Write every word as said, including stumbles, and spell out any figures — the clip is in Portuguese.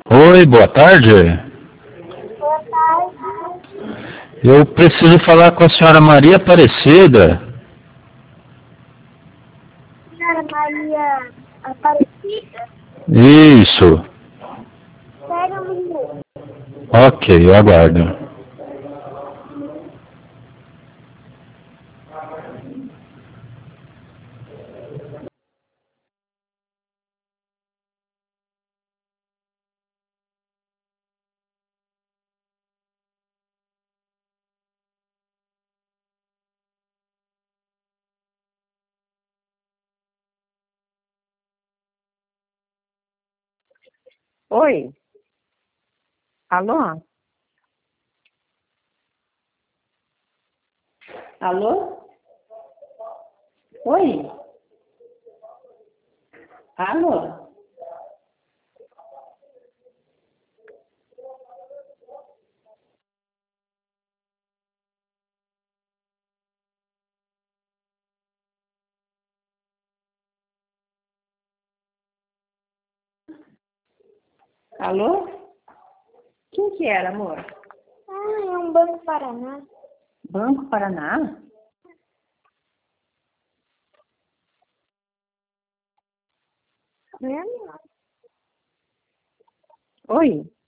Oi, boa tarde. Boa tarde. Eu preciso falar com a senhora Maria Aparecida. Senhora Maria Aparecida? Isso. Pega um minuto. Ok, eu aguardo. Oi? Alô? Alô? Oi? Alô? Alô? Quem que era, amor? Ah, é um Banco Paraná. Banco Paraná? Não é? Oi?